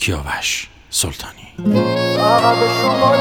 کیاوش سلطانی. فقط به شمال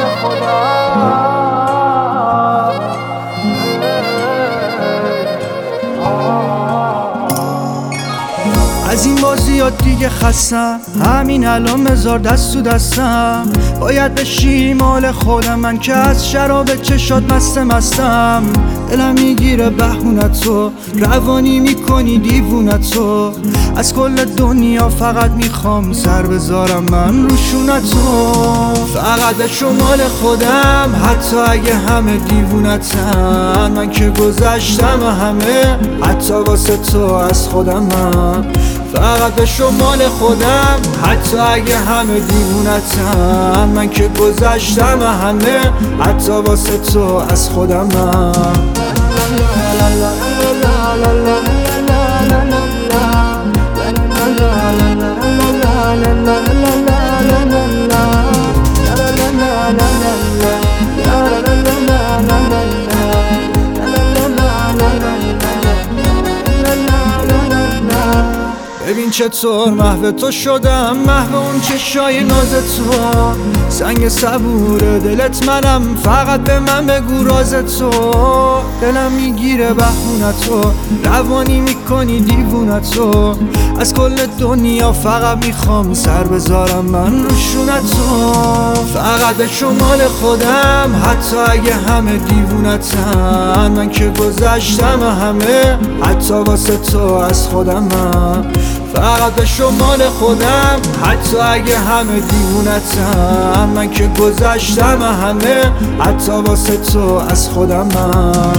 از این بازیات دیگه خستم، همین الان مزار دست تو دستم. باید بشی مال خودم، من که از شراب چشات مستم. دلم میگیره بهونتو، روانی میکنی دیوونتو. از کل دنیا فقط میخوام سر بذارم من روشونتو. فقط به شمال خودم، حتی اگه همه دیوونتن. من که گذشتم همه، حتی واسه تو از خودم من. فقط به شمال خودم، حتی اگه همه دیوونتن. من که گذشتم همه، حتی واسه تو از خودم من. ببین چطور محو تو شدم، محو اون چشای ناز تو. سنگ صبور دلت منم، فقط به من بگو راز تو. دلم میگیره بهونتو، روانی میکنی دیوونتو. از کل دنیا فقط میخوام سر بذارم من روشونتو. فقط به شمال خودم، حتی اگه همه دیوونتن. من که گذشتم همه، حتی واسه تو از خودم من. فقط به شمال خودم، حتی اگه همه دیوونتن. من که گذشتم همه، حتی واسه تو از خودم من.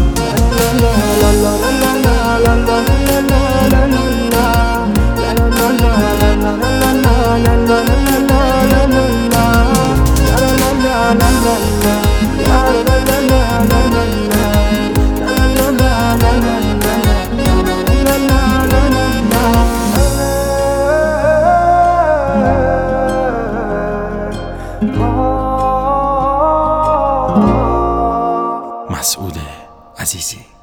مسعود عزیزی.